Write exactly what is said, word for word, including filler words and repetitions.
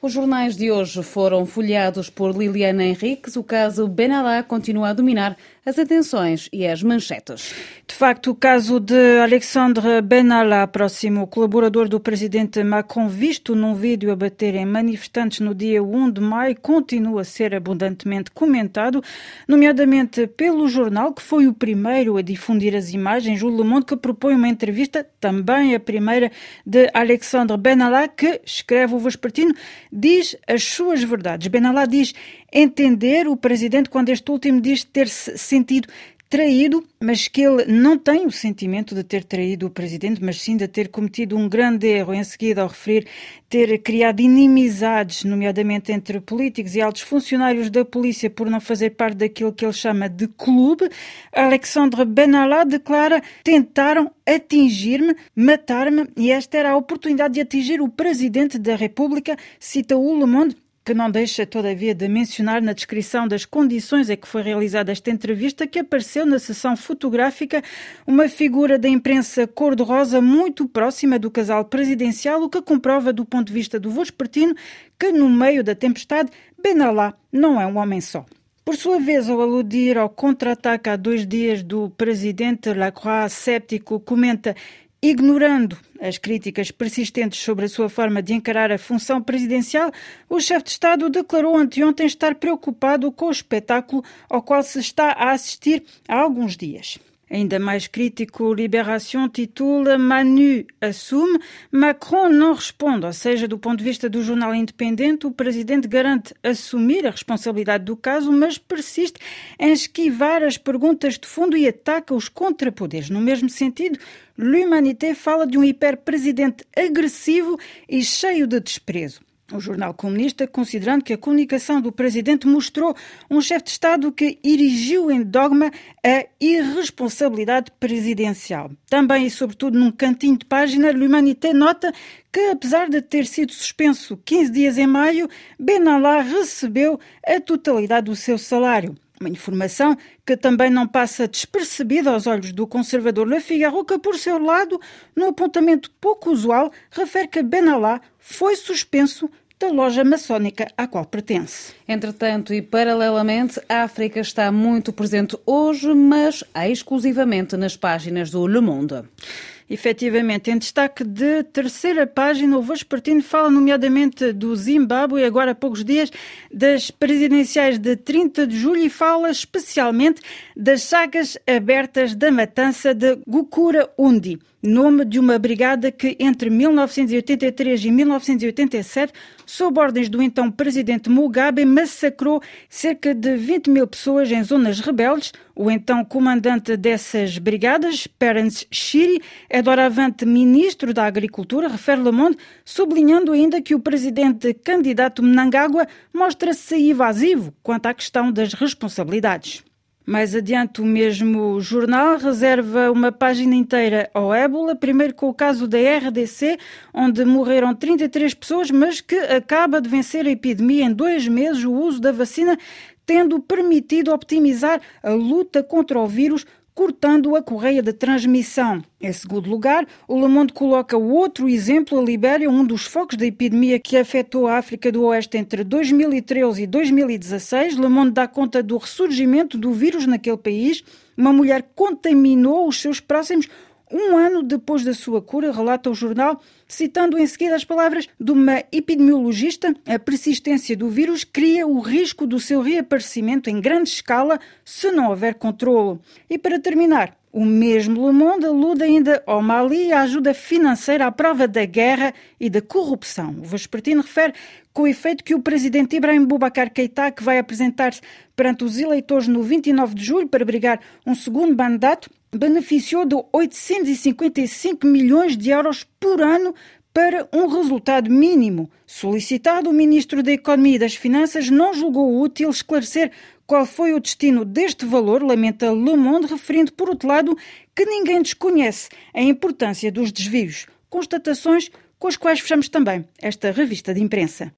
Os jornais de hoje foram folheados por Liliana Henriques. O caso Benalla continua a dominar as atenções e as manchetes. De facto, o caso de Alexandre Benalla, próximo colaborador do presidente Macron, visto num vídeo a bater em manifestantes no dia um de maio, continua a ser abundantemente comentado, nomeadamente pelo jornal, que foi o primeiro a difundir as imagens, o Le Monde, que propõe uma entrevista, também a primeira, de Alexandre Benalla, que, escreve o vespertino, diz as suas verdades. Benalla diz entender o presidente quando este último diz ter-se sentido traído, mas que ele não tem o sentimento de ter traído o presidente, mas sim de ter cometido um grande erro. Em seguida, ao referir ter criado inimizades, nomeadamente entre políticos e altos funcionários da polícia por não fazer parte daquilo que ele chama de clube, Alexandre Benalla declara: tentaram atingir-me, matar-me, e esta era a oportunidade de atingir o presidente da República, cita o Le Monde, que não deixa, todavia, de mencionar na descrição das condições em que foi realizada esta entrevista, que apareceu na sessão fotográfica uma figura da imprensa cor-de-rosa muito próxima do casal presidencial, o que comprova, do ponto de vista do vespertino, que no meio da tempestade, Benalla não é um homem só. Por sua vez, ao aludir ao contra-ataque há dois dias do presidente, Lacroix, séptico, comenta: ignorando as críticas persistentes sobre a sua forma de encarar a função presidencial, o chefe de Estado declarou anteontem estar preocupado com o espetáculo ao qual se está a assistir há alguns dias. Ainda mais crítico, Libération titula: Manu assume, Macron não responde. Ou seja, do ponto de vista do jornal independente, o presidente garante assumir a responsabilidade do caso, mas persiste em esquivar as perguntas de fundo e ataca os contrapoderes. No mesmo sentido, L'Humanité fala de um hiperpresidente agressivo e cheio de desprezo. O jornal comunista, considerando que a comunicação do presidente mostrou um chefe de Estado que erigiu em dogma a irresponsabilidade presidencial. Também e sobretudo num cantinho de página, L'Humanité nota que, apesar de ter sido suspenso quinze dias em maio, Benalla recebeu a totalidade do seu salário. Uma informação que também não passa despercebida aos olhos do conservador Le Figaro, que, por seu lado, num apontamento pouco usual, refere que Benalla foi suspenso da loja maçónica à qual pertence. Entretanto, e paralelamente, a África está muito presente hoje, mas exclusivamente nas páginas do Le Monde. Efetivamente, em destaque de terceira página, o vespertino fala nomeadamente do Zimbábue, agora há poucos dias, das presidenciais de trinta de julho, e fala especialmente das sagas abertas da matança de Gukura-Undi, nome de uma brigada que entre mil novecentos e oitenta e três e mil novecentos e oitenta e sete, sob ordens do então presidente Mugabe, massacrou cerca de vinte mil pessoas em zonas rebeldes. O então comandante dessas brigadas, Perence Shiri, é doravante ministro da Agricultura, refere Le Monde, sublinhando ainda que o presidente candidato Mnangagwa mostra-se evasivo quanto à questão das responsabilidades. Mais adiante, o mesmo jornal reserva uma página inteira ao ébola, primeiro com o caso da R D C, onde morreram trinta e três pessoas, mas que acaba de vencer a epidemia em dois meses, o uso da vacina tendo permitido optimizar a luta contra o vírus, cortando a correia de transmissão. Em segundo lugar, o Le Monde coloca outro exemplo, a Libéria, um dos focos da epidemia que afetou a África do Oeste entre dois mil e treze e dois mil e dezasseis. Le Monde dá conta do ressurgimento do vírus naquele país. Uma mulher contaminou os seus próximos um ano depois da sua cura, relata o jornal, citando em seguida as palavras de uma epidemiologista: a persistência do vírus cria o risco do seu reaparecimento em grande escala se não houver controlo. E para terminar, o mesmo Le Monde alude ainda ao Mali e à ajuda financeira à prova da guerra e da corrupção. O vespertino refere com o efeito que o presidente Ibrahim Boubacar Keïta, que vai apresentar-se perante os eleitores no vinte e nove de julho para abrigar um segundo mandato, beneficiou de oitocentos e cinquenta e cinco milhões de euros por ano para um resultado mínimo. Solicitado, o ministro da Economia e das Finanças não julgou útil esclarecer qual foi o destino deste valor, lamenta Le Monde, referindo, por outro lado, que ninguém desconhece a importância dos desvios. Constatações com as quais fechamos também esta revista de imprensa.